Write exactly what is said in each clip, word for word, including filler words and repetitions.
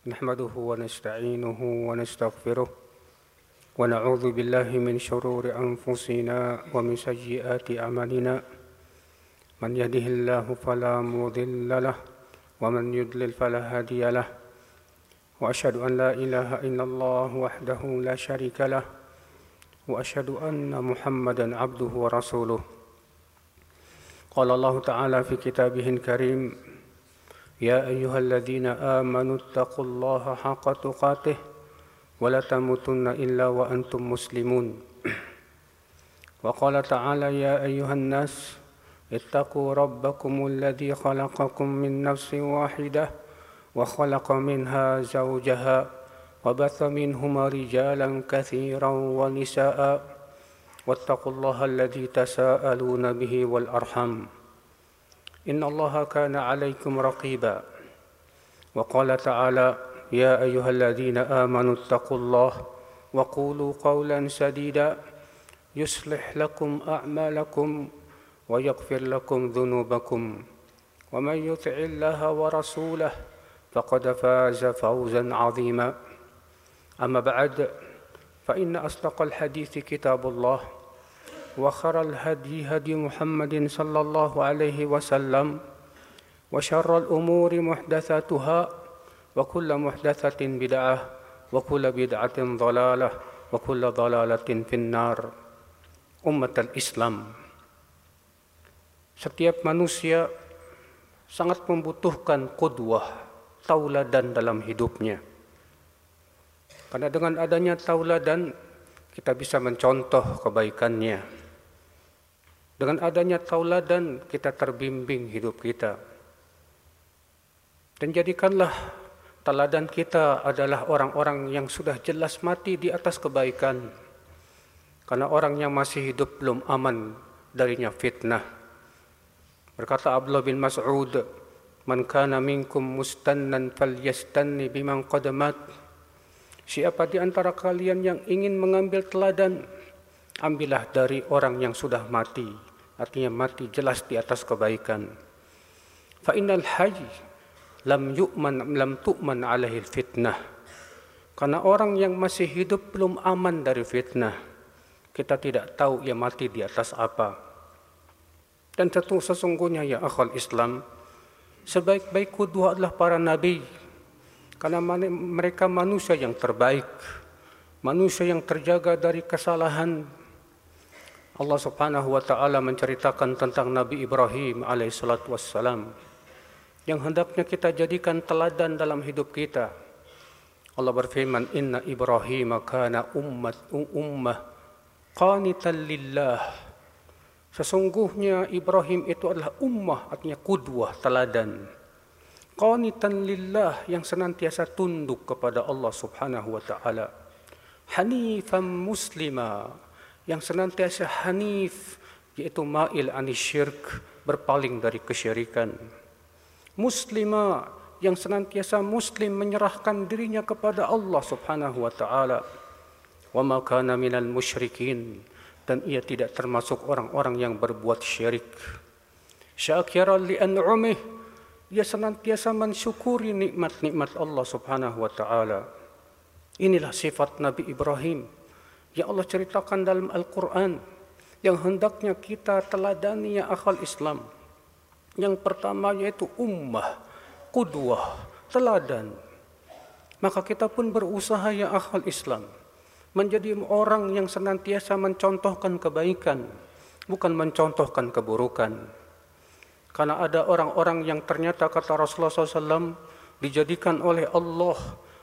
نحمده ونستعينه ونستغفره ونعوذ بالله من شرور أنفسنا ومن سيئات أعمالنا من يهده الله فلا مضل له ومن يضلل فلا هادي له وأشهد أن لا إله إلا الله وحده لا شريك له وأشهد أن محمدا عبده ورسوله قال الله تعالى في كتابه الكريم يا أيها الذين آمنوا اتقوا الله حق تقاته ولا تموتن إلا وأنتم مسلمون وقال تعالى يا أيها الناس اتقوا ربكم الذي خلقكم من نفس واحدة وخلق منها زوجها وبث منهما رجالا كثيرا ونساء واتقوا الله الذي تساءلون به والأرحام إن الله كان عليكم رقيبا وقال تعالى يا أيها الذين آمنوا اتقوا الله وقولوا قولا سديدا يصلح لكم أعمالكم ويغفر لكم ذنوبكم ومن يطع الله ورسوله فقد فاز فوزا عظيما أما بعد فإن أصدق الحديث كتاب الله وخير الهدي هدي محمد صلى الله عليه وسلم وشر الأمور محدثاتها وكل محدثة بدعة وكل بدعة ضلالة وكل ضلالة في النار. Umat al-Islam, setiap manusia sangat membutuhkan qudwah, tauladan dalam hidupnya. Karena dengan adanya tauladan kita bisa mencontoh kebaikannya. Dengan adanya tauladan kita terbimbing hidup kita. Dan jadikanlah teladan kita adalah orang-orang yang sudah jelas mati di atas kebaikan. Karena orang yang masih hidup belum aman darinya fitnah. Berkata Abdullah bin Mas'ud, "Man kana minkum mustannan falyastanni biman qad mat." Siapa di antara kalian yang ingin mengambil teladan, ambillah dari orang yang sudah mati, artinya mati jelas di atas kebaikan. Fa innal hayy lam yu'man lam tu'man alaihi fitnah. Karena orang yang masih hidup belum aman dari fitnah. Kita tidak tahu ia mati di atas apa. Dan tentu sesungguhnya ya akhal Islam, sebaik-baik qudwah adalah para nabi. Karena mereka manusia yang terbaik, manusia yang terjaga dari kesalahan. Allah Subhanahu wa taala menceritakan tentang Nabi Ibrahim alaihissalatu wassalam yang hendaknya kita jadikan teladan dalam hidup kita. Allah berfirman, "Inna Ibrahim kana ummat ummah qanitan lillah." Sesungguhnya Ibrahim itu adalah ummah, artinya qudwah, teladan. Qanitan lillah, yang senantiasa tunduk kepada Allah Subhanahu wa taala. Hanifan muslima, yang senantiasa hanif, yaitu ma'il anisyirk, berpaling dari kesyirikan. Muslima, yang senantiasa muslim, menyerahkan dirinya kepada Allah Subhanahu wa taala. Wa ma kana minal musyrikin, dan ia tidak termasuk orang-orang yang berbuat syirik. Syakiran li an'umih, ia senantiasa mensyukuri nikmat-nikmat Allah Subhanahu wa taala. Inilah sifat Nabi Ibrahim yang Allah ceritakan dalam Al-Quran, yang hendaknya kita teladani ya akhal Islam. Yang pertama yaitu ummah, qudwah, teladan. Maka kita pun berusaha ya akhal Islam menjadi orang yang senantiasa mencontohkan kebaikan, bukan mencontohkan keburukan. Karena ada orang-orang yang ternyata kata Rasulullah shallallahu alaihi wasallam dijadikan oleh Allah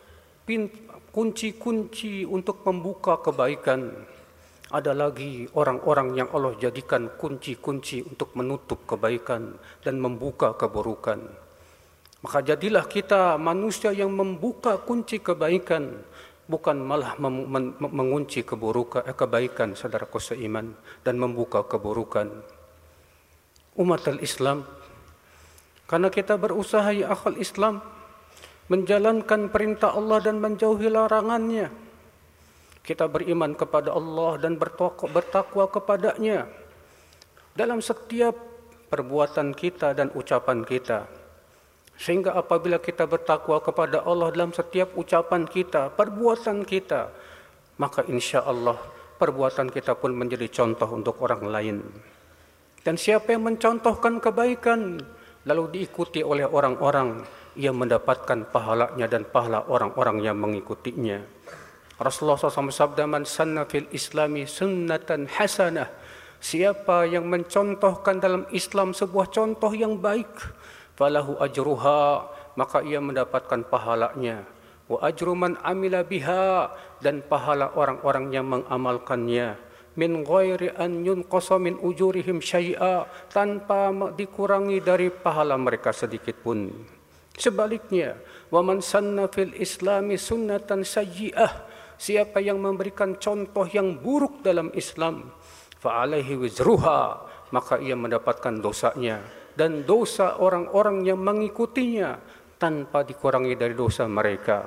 kunci-kunci untuk membuka kebaikan. Ada lagi orang-orang yang Allah jadikan kunci-kunci untuk menutup kebaikan dan membuka keburukan. Maka jadilah kita manusia yang membuka kunci kebaikan, bukan malah mengunci keburukan, eh, kebaikan, saudaraku seiman, dan membuka keburukan. Umat al-Islam, karena kita berusaha ya akhal Islam menjalankan perintah Allah dan menjauhi larangannya. Kita beriman kepada Allah dan bertakwa, bertakwa kepadanya dalam setiap perbuatan kita dan ucapan kita. Sehingga apabila kita bertakwa kepada Allah dalam setiap ucapan kita, perbuatan kita, maka insya Allah perbuatan kita pun menjadi contoh untuk orang lain. Dan siapa yang mencontohkan kebaikan, lalu diikuti oleh orang-orang, ia mendapatkan pahalanya dan pahala orang-orang yang mengikutinya. Rasulullah shallallahu alaihi wasallam sabda, man sanna fil islami sunnatan hasanah. Siapa yang mencontohkan dalam Islam sebuah contoh yang baik, falahu ajruha, maka ia mendapatkan pahalanya. Wa ajru man amila biha, dan pahala orang-orang yang mengamalkannya. Min ghairi an yunqasa min ujurihim syai'a, tanpa dikurangi dari pahala mereka sedikit pun. Sebaliknya, wa man sanna fil islami sunnatan sayyi'ah, siapa yang memberikan contoh yang buruk dalam Islam, fa alaihi wizruha, maka ia mendapatkan dosanya dan dosa orang-orang yang mengikutinya tanpa dikurangi dari dosa mereka.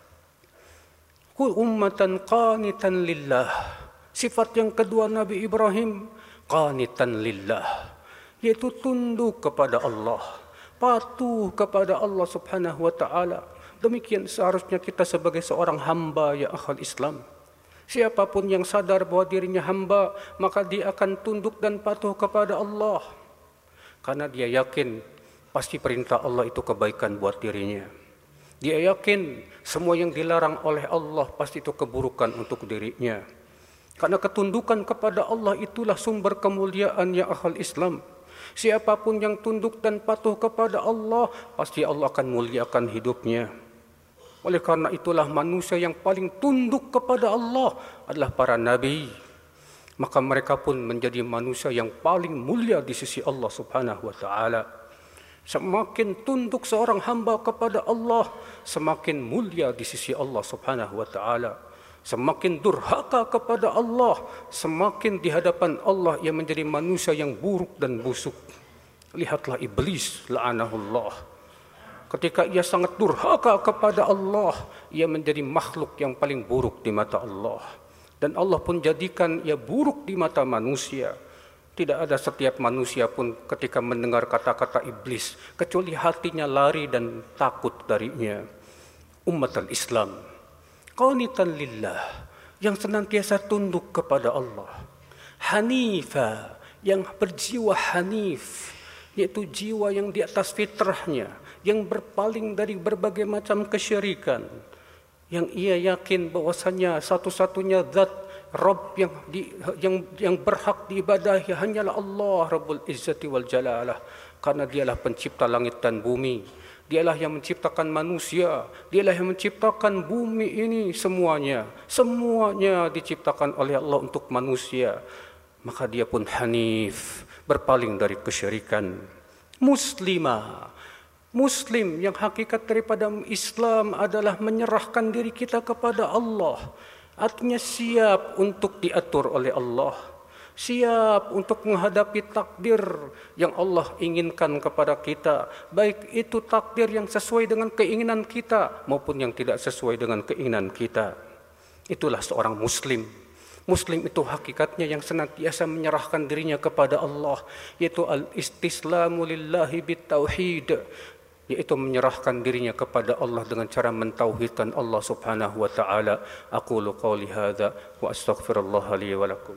Kul ummatan qanitan lillah. Sifat yang kedua Nabi Ibrahim, qanitan lillah, yaitu tunduk kepada Allah, patuh kepada Allah Subhanahu wa taala. Demikian seharusnya kita sebagai seorang hamba ya akhal Islam. Siapapun yang sadar bahwa dirinya hamba, maka dia akan tunduk dan patuh kepada Allah. Karena dia yakin pasti perintah Allah itu kebaikan buat dirinya. Dia yakin semua yang dilarang oleh Allah pasti itu keburukan untuk dirinya. Karena ketundukan kepada Allah itulah sumber kemuliaan ya akhal Islam. Siapapun yang tunduk dan patuh kepada Allah, pasti Allah akan muliakan hidupnya. Oleh karena itulah manusia yang paling tunduk kepada Allah adalah para nabi. Maka mereka pun menjadi manusia yang paling mulia di sisi Allah Subhanahu wa taala. Semakin tunduk seorang hamba kepada Allah, semakin mulia di sisi Allah Subhanahu wa taala. Semakin durhaka kepada Allah, semakin di hadapan Allah ia menjadi manusia yang buruk dan busuk. Lihatlah iblis, la'anahullah. Ketika ia sangat durhaka kepada Allah, ia menjadi makhluk yang paling buruk di mata Allah. Dan Allah pun jadikan ia buruk di mata manusia. Tidak ada setiap manusia pun ketika mendengar kata-kata iblis, kecuali hatinya lari dan takut darinya. Umat al-Islam, qanitan lillah, yang senantiasa tunduk kepada Allah. Hanifa, yang berjiwa hanif, yaitu jiwa yang di atas fitrahnya, yang berpaling dari berbagai macam kesyirikan, yang ia yakin bahwasanya satu-satunya zat Rabb yang di, yang yang berhak diibadahi hanyalah Allah Rabbul Izzati wal Jalalah, karena dialah pencipta langit dan bumi. Dialah yang menciptakan manusia, dialah yang menciptakan bumi ini semuanya. Semuanya diciptakan oleh Allah untuk manusia. Maka dia pun hanif, berpaling dari kesyirikan. Muslimah, Muslim yang hakikat daripada Islam adalah menyerahkan diri kita kepada Allah. Artinya siap untuk diatur oleh Allah, siap untuk menghadapi takdir yang Allah inginkan kepada kita, baik itu takdir yang sesuai dengan keinginan kita maupun yang tidak sesuai dengan keinginan kita. Itulah seorang Muslim. Muslim itu hakikatnya yang senantiasa menyerahkan dirinya kepada Allah, yaitu al-istislamu lillahi bitauhid, yaitu menyerahkan dirinya kepada Allah dengan cara mentauhidkan Allah Subhanahu wa taala. Aqulu qouli hadza wa astaghfirullah li wa lakum.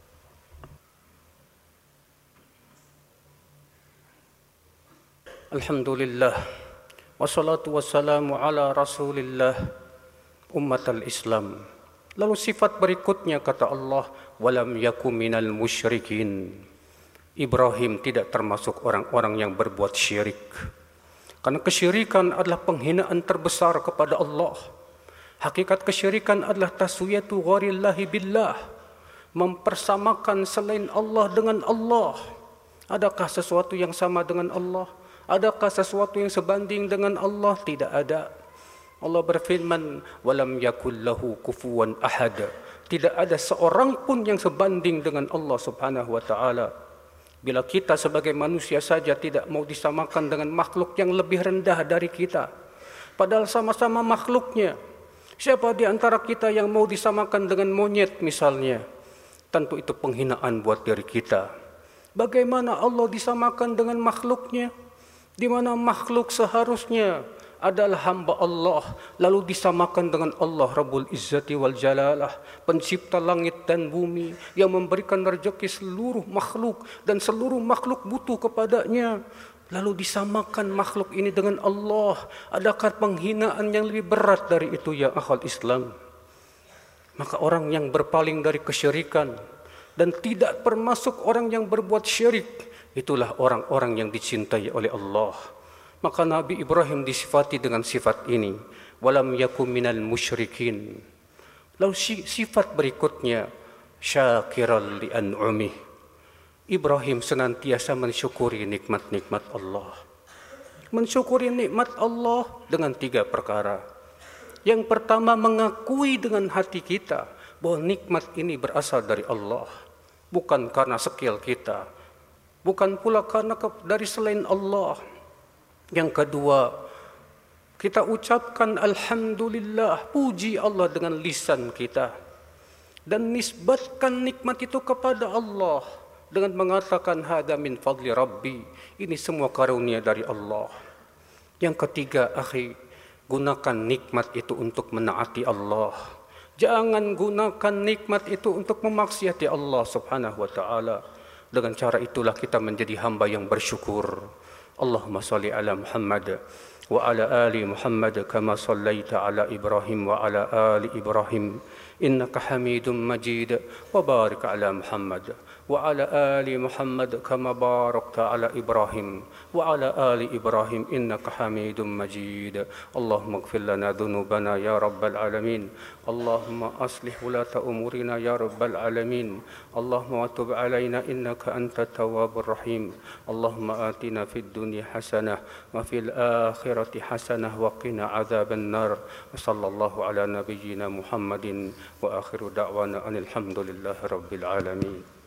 Alhamdulillah wassalatu wassalamu ala Rasulillah ummatal Islam. Lalu sifat berikutnya kata Allah, walam yakum minal musyrikin. Ibrahim tidak termasuk orang-orang yang berbuat syirik. Karena kesyirikan adalah penghinaan terbesar kepada Allah. Hakikat kesyirikan adalah taswiyatu gharillahi billah, mempersamakan selain Allah dengan Allah. Adakah sesuatu yang sama dengan Allah? Adakah sesuatu yang sebanding dengan Allah? Tidak ada. Allah berfirman, walam yakul lahu kufuwan ahad. Tidak ada seorang pun yang sebanding dengan Allah Subhanahu wa taala. Bila kita sebagai manusia saja tidak mau disamakan dengan makhluk yang lebih rendah dari kita, padahal sama-sama makhluknya. Siapa di antara kita yang mau disamakan dengan monyet misalnya? Tentu itu penghinaan buat diri kita. Bagaimana Allah disamakan dengan makhluknya? di mana makhluk seharusnya adalah hamba Allah, lalu disamakan dengan Allah Rabbul Izzati wal Jalalah, pencipta langit dan bumi, yang memberikan rezeki seluruh makhluk dan seluruh makhluk butuh kepadanya. Lalu disamakan makhluk ini dengan Allah. Adakah penghinaan yang lebih berat dari itu ya akhal Islam? Maka orang yang berpaling dari kesyirikan dan tidak termasuk orang yang berbuat syirik, itulah orang-orang yang dicintai oleh Allah. Maka Nabi Ibrahim disifati dengan sifat ini, walam yakum minal musyrikin. Lalu sifat berikutnya, syakiral li an'umih. Ibrahim senantiasa mensyukuri nikmat-nikmat Allah. Mensyukuri nikmat Allah dengan tiga perkara. Yang pertama, mengakui dengan hati kita bahwa nikmat ini berasal dari Allah, bukan karena skill kita, bukan pula karena dari selain Allah. Yang kedua, kita ucapkan alhamdulillah, puji Allah dengan lisan kita, dan nisbatkan nikmat itu kepada Allah dengan mengatakan hada min fadli rabbi, ini semua karunia dari Allah. Yang ketiga, akhi, gunakan nikmat itu untuk menaati Allah. Jangan gunakan nikmat itu untuk memaksiati Allah subhanahu wa ta'ala. Dengan cara itulah kita menjadi hamba yang bersyukur. Allahumma salli ala Muhammad wa ala ali Muhammad kama sallaita ala Ibrahim wa ala ali Ibrahim innaka Hamidum Majid, wa barik ala Muhammad wa ala ali Muhammad kama barakta ala Ibrahim wa ala ali Ibrahim innaka Hamidum Majid. Allahumma ighfir lana dhunubana ya rabbal alamin. Allahumma aslih wulata umurina ya rabbal alamin. Allahumma tub alaina innaka antat tawwabur rahim. Allahumma atina fid dunya hasanah wa fil akhirati hasanah wa qina adzaban nar. Wa sallallahu ala nabiyyina Muhammadin wa akhiru da'wana anil hamdulillahi rabbil alamin.